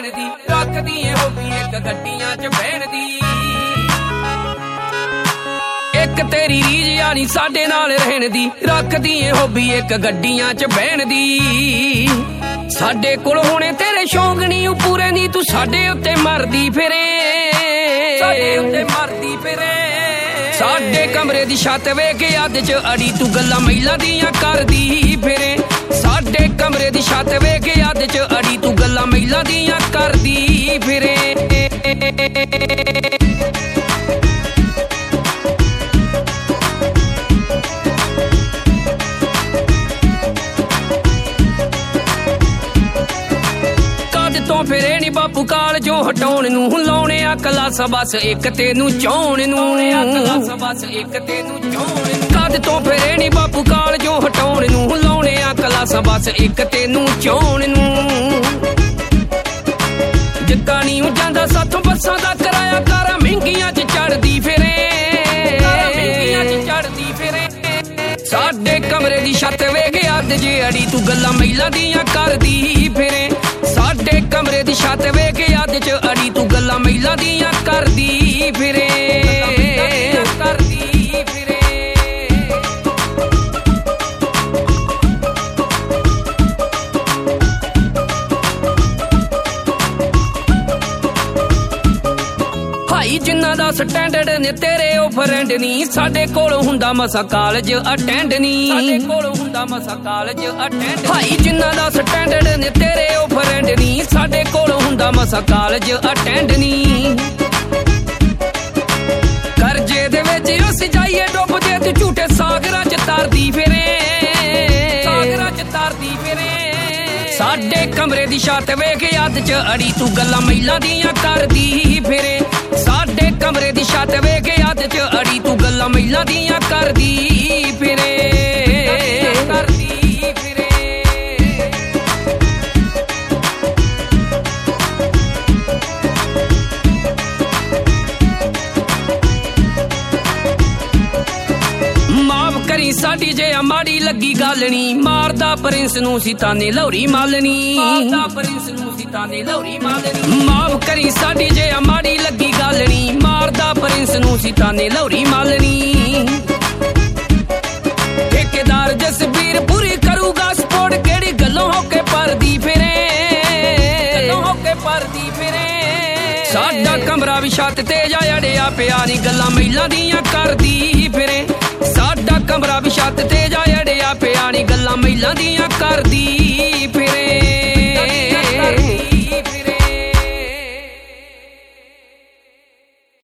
ਰਹਿਣ ਦੀ, ਰੱਖਦੀ ਏ ਹੋਬੀ ਇੱਕ ਗੱਡੀਆਂ 'ਚ ਬਹਿਣ ਦੀ। ਇੱਕ ਤੇਰੀ ਰੀਝ ਯਾਨੀ ਸਾਡੇ ਨਾਲ ਰਹਿਣ ਦੀ, ਰੱਖਦੀ ਏ ਹੋਬੀ ਇੱਕ ਗੱਡੀਆਂ 'ਚ ਬਹਿਣ ਦੀ। ਸਾਡੇ ਕੋਲ ਹੁਣੇ ਤੇਰੇ ਸ਼ੌਂਕ ਨੀ ਉਹ ਪੂਰੇ ਨੀ, ਤੂੰ ਸਾਡੇ ਉੱਤੇ ਮਰਦੀ ਫਿਰੇ, ਸਾਡੇ ਉੱਤੇ ਮਰਦੀ ਫਿਰੇ। ਸਾਡੇ ਕਮਰੇ ਦੀ ਛੱਤ ਵੇਖ ਕੇ ਅੱਧ 'ਚ ਅੜੀ, ਤੂੰ ਗੱਲਾਂ ਮਹਿਲਾਂ ਦੀਆਂ ਕਰਦੀ ਫਿਰੇ। ਸਾਡੇ ਕਮਰੇ ਦੀ ਛੱਤ ਵੇਖ ਕੇ ਅੱਧ 'ਚ ਅੜੀ, ਤੂੰ ਗੱਲਾਂ ਮਹਿਲਾਂ ਦੀਆਂ ਕਰਦੀ ਫਿਰੇ। ਤੋਂ ਫਿਰੇ ਨੀ ਬਾਪੂ ਕਾਲਜੋਂ ਹਟਾਉਣ ਨੂੰ, ਲਾਉਣੇ ਆ ਕਲਾਸਾਂ ਬਸ ਇੱਕ ਤੈਨੂੰ ਚਾਹੁਣ ਨੂੰ, ਬਸ ਇੱਕ ਤੈਨੂੰ ਚਾਹੁਣ ਨੂੰ। ਕਦ ਤੋਂ ਫਿਰੇ ਨੀ ਬਾਪੂ ਕਾਲਜੋਂ ਹਟਾਉਣ ਨੂੰ, ਲਾਉਣੇ ਆ ਕਲਾਸਾਂ ਬਸ ਇੱਕ ਤੈਨੂੰ ਚਾਹੁਣ ਨੂੰ। ਜਿੱਦਾਂ ਨੀ ਜਾਂਦਾ ਸਾਥੋਂ ਬੱਸਾਂ ਦਾ ਕਿਰਾਇਆ, ਕਾਰਾਂ ਮਹਿੰਗੀਆਂ 'ਚ ਚੜਦੀ ਫਿਰੇ, ਕਾਰਾਂ ਮਹਿੰਗੀਆਂ 'ਚ ਚੜਦੀ ਫਿਰੇ। ਸਾਡੇ ਕਮਰੇ ਦੀ ਛੱਤ ਵੇਖ ਅੱਧ ਜੇ ਅੜੀ, ਤੂੰ ਗੱਲਾਂ ਮਹਿਲਾਂ ਦੀਆਂ ਕਰਦੀ ਫਿਰੇ। ਸਾਡੇ ਕਮਰੇ ਦੀ ਛੱਤ ਵੇਖ ਅੱਧ 'ਚ ਅੜੀ, ਤੂੰ ਗੱਲਾਂ ਮਹਿਲਾਂ ਦੀਆਂ ਕਰਦੀ ਫਿਰੇ, ਕਰਦੀ ਫਿਰੇ। ਹਾਈ ਜਿੰਨਾ ਦਾ ਸਟੈਂਡਰਡ ਨੇ ਤੇਰੇ ਉਹ ਫਰੈਂਡ ਨੀ, ਸਾਡੇ ਕੋਲ ਹੁੰਦਾ ਮਸਾ ਕਾਲਜ ਅਟੈਂਡ ਨੀ, ਸਾਡੇ ਕੋਲ ਹੁੰਦਾ ਮਸਾ ਕਾਲਜ ਅਟੈਂਡ। ਹਾਈ ਜਿੰਨਾ ਦਾ ਸਟੈਂਡਰਡ ਨੇ ਤੇਰੇ ਉਹ ਫਰੈਂਡ ਨੀ, ਸਾਡੇ ਕੋਲ ਹੁੰਦਾ ਮਸਾ ਕਾਲਜ ਅਟੈਂਡ ਨੀ। ਕਰਜ਼ੇ ਦੇ ਵਿੱਚ ਅਸੀਂ ਜਾਈਏ ਡੁੱਬਦੇ, ਤੂੰ ਝੂਠੇ ਸਾਗਰਾਂ 'ਚ ਤਰਦੀ ਫਿਰੇ, ਸਾਗਰਾਂ 'ਚ ਤਰਦੀ ਫਿਰੇ। ਸਾਡੇ ਕਮਰੇ ਦੀ ਛੱਤ ਵੇਖ ਅੱਧ 'ਚ ਅੜੀ, ਤੂੰ ਗੱਲਾਂ ਮਹਿਲਾਂ ਦੀਆਂ ਕਰਦੀ ਫਿਰੇ। ਸਾਡੇ ਕਮਰੇ ਦੀ ਛੱਤ ਵੇਖ ਅੱਧ 'ਚ ਅੜੀ, ਤੂੰ ਗੱਲਾਂ ਮਹਿਲਾਂ ਦੀਆਂ ਕਰਦੀ ਫਿਰੇ, ਕਰਦੀ ਫਿਰੇ। ਮਾਫ ਕਰੀ ਸਾਡੀ ਜੇ ਮਾੜੀ ਲੱਗੀ ਗੱਲ ਨੀ, ਮਾਰਦਾ ਪ੍ਰਿੰਸ ਨੂੰ ਸੀ ਤਾਨੇ ਲੌਰੀ ਮਾਲਣੀ, ਮਾਰਦਾ ਪ੍ਰਿੰਸ ਨੂੰ ਸੀ ਤਾਨੇ ਲੌਰੀ ਮਾਲਣੀ। ਮਾਫ ਕਰੀ ਸਾਡੀ ਜੇ ਮਾੜੀ ਲੱਗੀ ਗੱਲ ਨੀ, ਮਾਰਦਾ ਪ੍ਰਿੰਸ ਨੂੰ ਸੀ ਤਾਨੇ ਲੌਰੀ ਮਾਲਣੀ। ਠੇਕੇਦਾਰ ਜਸਬੀਰ ਪੂਰੀ ਕਰੂਗਾ ਸਪੋਰਟ, ਕਿਹੜੀ ਗੱਲੋਂ ਹੋ ਕੇ ਪਰਦੀ ਫਿਰੇ, ਗੱਲੋਂ ਹੋ ਕੇ ਪਰਦੀ ਫਿਰੇ। ਸਾਡਾ ਕਮਰਾ ਵੀ ਛੱਤ ਤੇ ਜਾ ਅੜਿਆ ਪਿਆ ਨੀ, ਗੱਲਾਂ ਮਹਿਲਾਂ ਦੀਆਂ ਕਰਦੀ ਫਿਰੇ। ਸਾਡਾ ਕਮਰਾ ਵੀ ਛੱਤ ਤੇ ਜਾ ਅੜਿਆ ਪਿਆ ਨੀ, ਗੱਲਾਂ ਮਹਿਲਾਂ ਦੀਆਂ ਕਰਦੀ